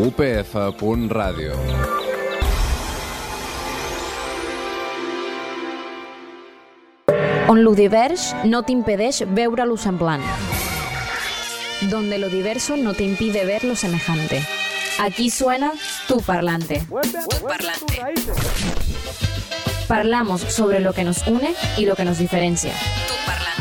upf.radio. On lo divers no t'impedeix veure lo semblant. Donde lo diverso no te impide ver lo semejante. Aquí suena Tu Parlante. Tu Parlante. Parlamos sobre lo que nos une y lo que nos diferencia. Tu Parlante.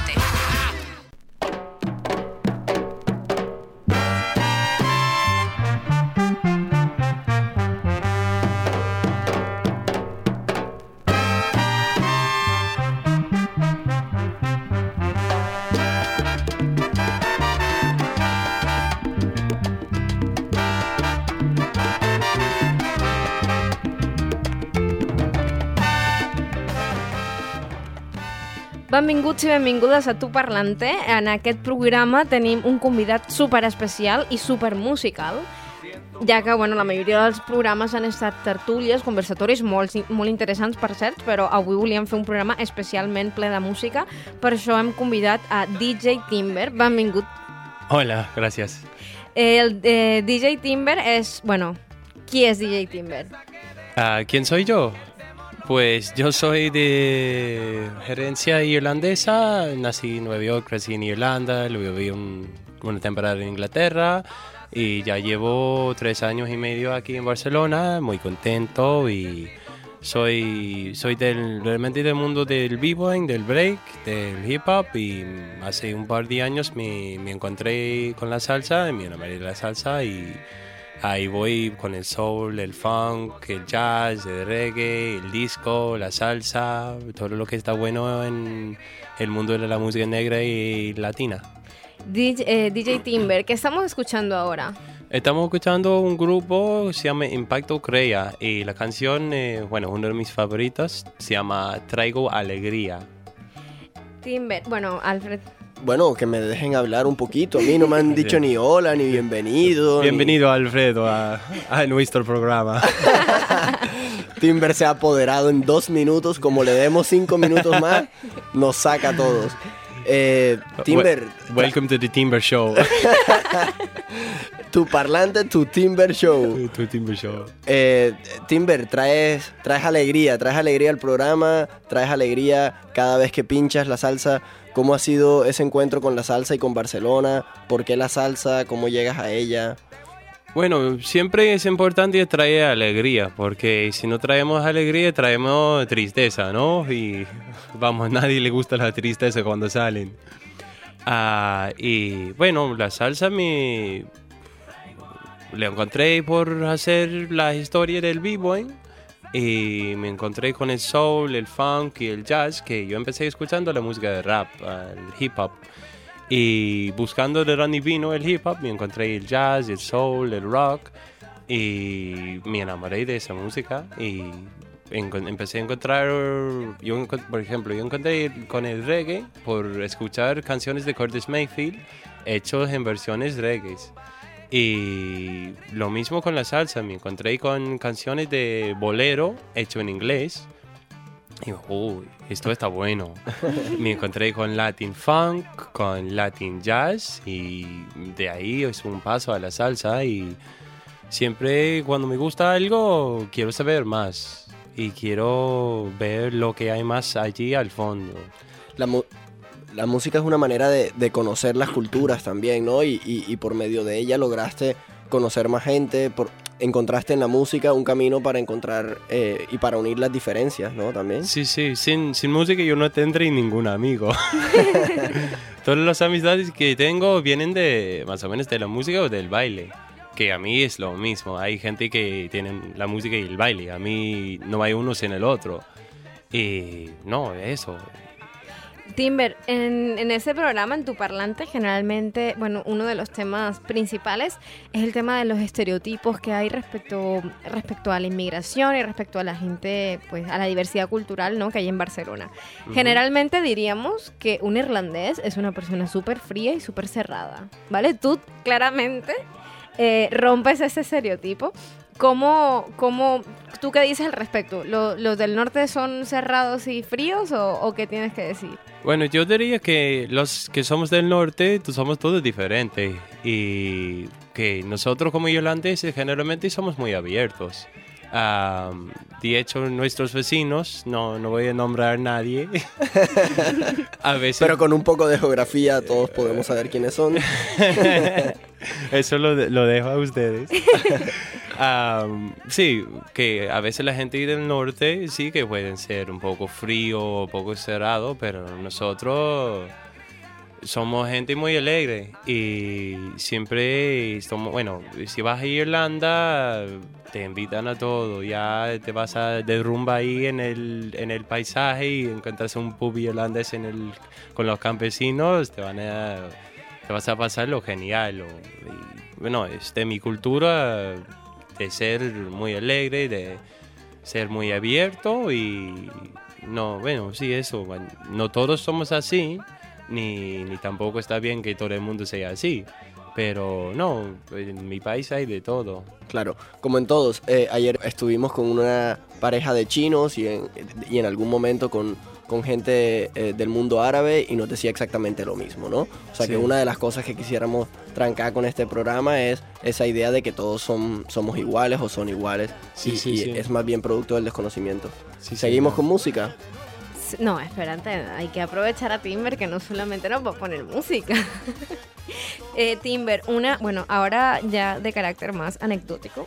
Benvinguts i benvingudes a Tu Parlante. En aquest programa tenim un convidat superespecial i supermusical, ja que la majoria dels programes han estat tertúlies, conversatoris molt interessants, per cert, però avui volíem fer un programa especialment ple de música. Per això hem convidat a DJ Timber. Benvingut. Hola, gracias. El DJ Timber es... ¿Qui és DJ Timber? ¿Quién soy yo? Pues yo soy de herencia irlandesa, nací en Nueva York, crecí en Irlanda, luego viví una temporada en Inglaterra y ya llevo 3 años y medio aquí en Barcelona, muy contento y soy realmente del mundo del b-boying, del break, del hip hop y hace un par de años me encontré con la salsa, me enamoré de la salsa y ahí voy con el soul, el funk, el jazz, el reggae, el disco, la salsa, todo lo que está bueno en el mundo de la música negra y latina. DJ Timber, ¿qué estamos escuchando ahora? Estamos escuchando un grupo que se llama Impacto Crea y la canción, uno de mis favoritos, se llama Traigo Alegría. Timber, Alfred... que me dejen hablar un poquito. A mí no me han dicho ni hola, ni bienvenido. Bienvenido, Alfredo, a nuestro programa. Timber se ha apoderado en 2 minutos. Como le demos 5 minutos más, nos saca a todos. Timber... Welcome to the Timber Show. Tu Parlante, tu Timber Show. Tu Timber Show. Timber, traes alegría al programa, traes alegría cada vez que pinchas la salsa. ¿Cómo ha sido ese encuentro con la salsa y con Barcelona? ¿Por qué la salsa? ¿Cómo llegas a ella? Bueno, siempre es importante traer alegría, porque si no traemos alegría, traemos tristeza, ¿no? Y a nadie le gusta la tristeza cuando salen. La salsa le encontré por hacer la historia del b-boy. Y me encontré con el soul, el funk y el jazz, que yo empecé escuchando la música de rap, el hip hop. Y buscando de dónde vino el hip hop, me encontré el jazz, el soul, el rock. Y me enamoré de esa música. Y empecé a encontrar, por ejemplo, yo encontré con el reggae por escuchar canciones de Curtis Mayfield hechos en versiones reggae. Y lo mismo con la salsa, me encontré con canciones de bolero hecho en inglés. Y esto está bueno. Me encontré con Latin funk, con Latin jazz y de ahí es un paso a la salsa. Y siempre cuando me gusta algo quiero saber más y quiero ver lo que hay más allí al fondo. La música es una manera de conocer las culturas también, ¿no? Y por medio de ella lograste conocer más gente, encontraste en la música un camino para encontrar y para unir las diferencias, ¿no? También. Sí, sin música yo no tendré ningún amigo. Todas las amistades que tengo vienen de más o menos de la música o del baile, que a mí es lo mismo. Hay gente que tienen la música y el baile, a mí no hay uno sin el otro. Y no, eso... Timber, en ese programa, en Tu Parlante, generalmente, uno de los temas principales es el tema de los estereotipos que hay respecto a la inmigración y respecto a la gente, pues a la diversidad cultural, ¿no?, que hay en Barcelona. Uh-huh. Generalmente diríamos que un irlandés es una persona súper fría y súper cerrada, ¿vale? Tú claramente rompes ese estereotipo. ¿Cómo tú qué dices al respecto? ¿Los del norte son cerrados y fríos o qué tienes que decir? Bueno, yo diría que los que somos del norte somos todos diferentes y que nosotros como irlandeses generalmente somos muy abiertos. De hecho, nuestros vecinos, no voy a nombrar a nadie, a veces... Pero con un poco de geografía todos podemos saber quiénes son. Eso lo dejo a ustedes. Sí, que a veces la gente del norte sí que pueden ser un poco frío, un poco cerrado, pero nosotros somos gente muy alegre y siempre somos, bueno, si vas a Irlanda te invitan a todo, ya te vas a derrumba ahí en el paisaje y encuentras un pub irlandés con los campesinos, te vas a pasar lo genial. Y, bueno, es de mi cultura de ser muy alegre, de ser muy abierto y no, bueno, sí, eso, bueno, no todos somos así, ni tampoco está bien que todo el mundo sea así, pero no, en mi país hay de todo. Claro, como en todos, ayer estuvimos con una pareja de chinos y en algún momento con gente del mundo árabe y nos decía exactamente lo mismo, ¿no? O sea, sí, que una de las cosas que quisiéramos trancar con este programa es esa idea de que todos somos iguales o son iguales, sí, y sí. es más bien producto del desconocimiento. Sí, ¿Seguimos sí, con música? No, espérate, hay que aprovechar a Timber, que no solamente nos va a poner música. Timber, bueno, ahora ya de carácter más anecdótico,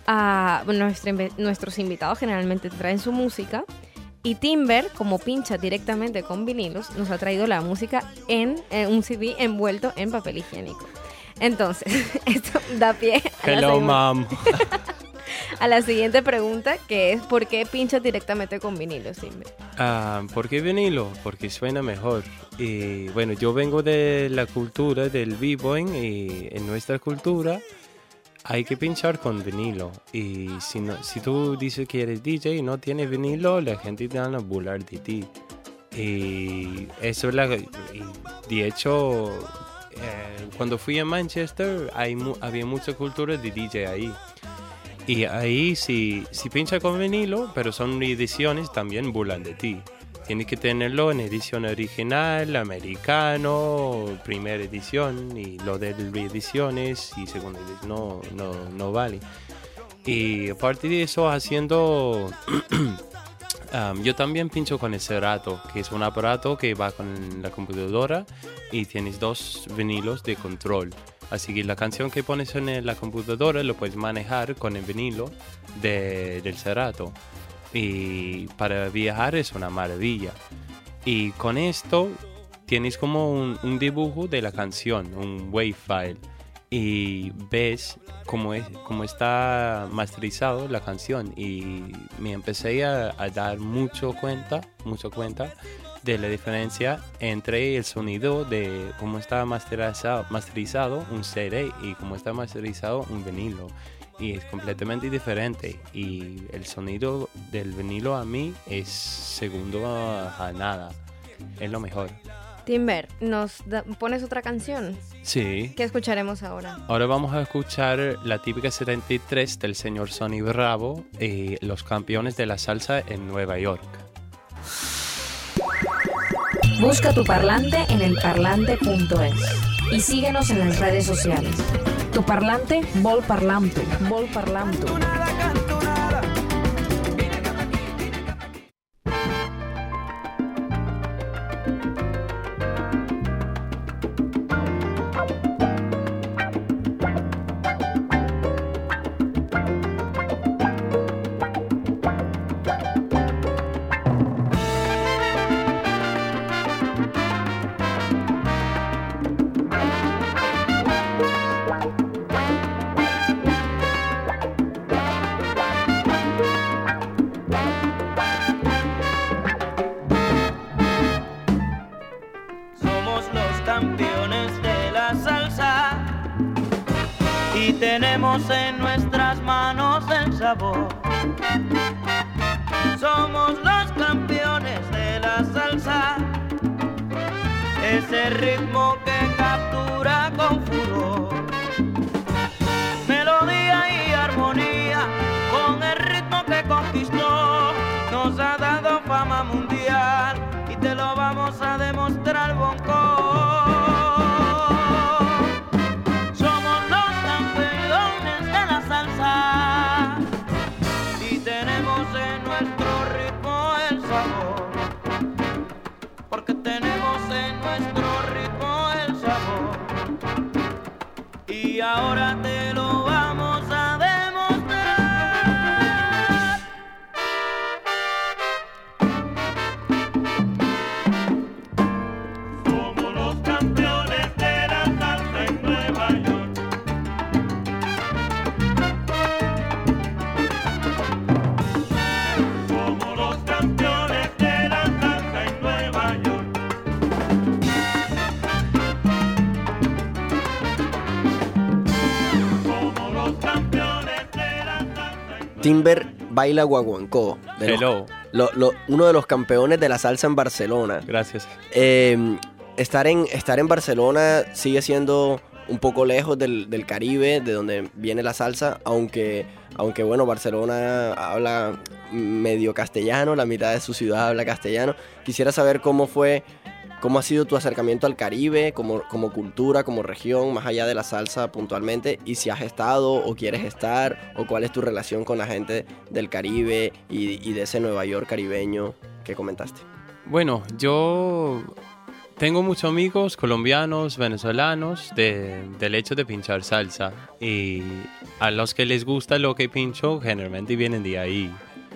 nuestros invitados generalmente traen su música y Timber, como pincha directamente con vinilos, nos ha traído la música en un CD envuelto en papel higiénico. Entonces, esto da pie Hello, mom. a la siguiente pregunta, que es ¿por qué pinchas directamente con vinilos, Timber? ¿Por qué vinilo? Porque suena mejor. Y bueno, yo vengo de la cultura del b-boying y en nuestra cultura hay que pinchar con vinilo. Y si tú dices que eres DJ y no tienes vinilo, la gente te van a burlar de ti. Y eso es de hecho, cuando fui a Manchester había mucha cultura de DJ ahí. Y ahí si pincha con vinilo, pero son ediciones, también burlan de ti. Tienes que tenerlo en edición original, americano, primera edición, y lo de reediciones y segunda edición no vale. Y aparte de eso, yo también pincho con el Serato, que es un aparato que va con la computadora y tienes 2 vinilos de control. Así que la canción que pones en la computadora lo puedes manejar con el vinilo del Serato. Y para viajar es una maravilla. Y con esto tienes como un dibujo de la canción, un wave file. Y ves cómo está masterizado la canción. Y me empecé a dar mucho cuenta de la diferencia entre el sonido de cómo está masterizado un CD y cómo está masterizado un vinilo. Y es completamente diferente. Y el sonido del vinilo a mí es segundo a nada. Es lo mejor. Timber, ¿pones otra canción? Sí. ¿Qué escucharemos ahora? Ahora vamos a escuchar la típica 73 del señor Sonny Bravo y los campeones de la salsa en Nueva York. Busca tu parlante en elparlante.es y síguenos en las redes sociales. Tu parlante, vol parlam tu. Tenemos en nuestras manos el sabor. Somos los campeones de la salsa, ese ritmo que captura con furor. Melodía y armonía con el ritmo que conquistó. Nos ha dado fama mundial y te lo vamos a demostrar, Bonco. Somos los campeones sabor, porque tenemos en nuestro ritmo el sabor, y ahora te lo vamos a demostrar. Somos los campeones de la salsa en Nueva York. Somos los campeones de la salsa en Nueva York. Somos los campeones de la salsa en Timber baila guaguancó. Hello. Uno de los campeones de la salsa en Barcelona. Gracias. Estar en Barcelona sigue siendo un poco lejos del Caribe, de donde viene la salsa, aunque bueno, Barcelona habla medio castellano, la mitad de su ciudad habla castellano. Quisiera saber cómo ha sido tu acercamiento al Caribe, como cultura, como región, más allá de la salsa puntualmente, y si has estado o quieres estar, o cuál es tu relación con la gente del Caribe y de ese Nueva York caribeño que comentaste. Bueno, yo tengo muchos amigos colombianos, venezolanos, del hecho de pinchar salsa. Y a los que les gusta lo que pincho, generalmente vienen de ahí.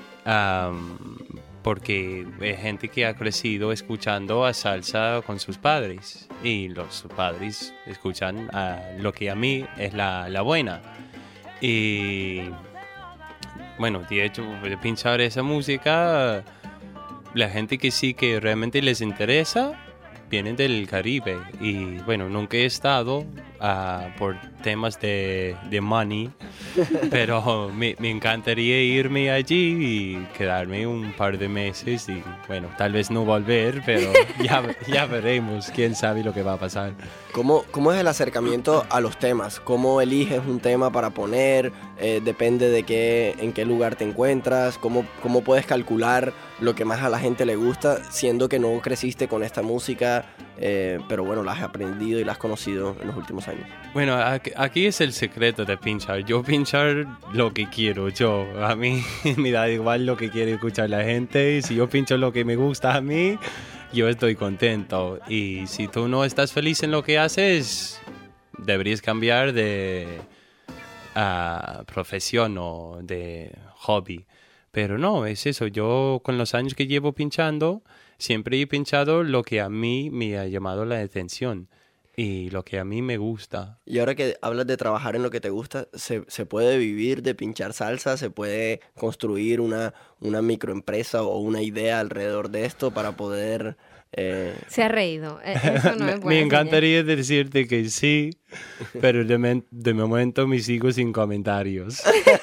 Porque es gente que ha crecido escuchando a salsa con sus padres. Y los padres escuchan lo que a mí es la buena. Y bueno, de hecho, de pinchar esa música, la gente que sí que realmente les interesa vienen del Caribe. Y bueno, nunca he estado por temas de money, pero me encantaría irme allí y quedarme un par de meses y bueno, tal vez no volver, pero ya veremos, quién sabe lo que va a pasar. ¿Cómo es el acercamiento a los temas? ¿Cómo eliges un tema para poner? Depende de en qué lugar te encuentras. ¿Cómo puedes calcular lo que más a la gente le gusta, siendo que no creciste con esta música, pero bueno, la has aprendido y la has conocido en los últimos años? Bueno, aquí es el secreto de pinchar. Yo pinchar lo que quiero. A mí me da igual lo que quiere escuchar la gente. Y si yo pincho lo que me gusta a mí, yo estoy contento. Y si tú no estás feliz en lo que haces, deberías cambiar de profesión o de hobby. Pero no, es eso. Yo con los años que llevo pinchando, siempre he pinchado lo que a mí me ha llamado la atención y lo que a mí me gusta. Y ahora que hablas de trabajar en lo que te gusta, ¿se puede vivir de pinchar salsa? ¿Se puede construir una microempresa o una idea alrededor de esto para poder...? Se ha reído. Eso no es Me encantaría decirte que sí, pero de momento me sigo sin comentarios.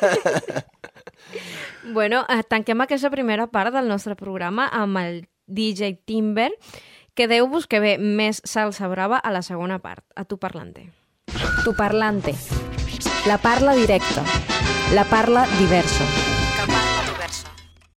Bueno, tanquem aquesta primera part del nostre programa amb el DJ Timber. Quedeu-vos que ve més salsa brava a la segona part. A tu parlante. Tu parlante. La parla directa. La parla diversa.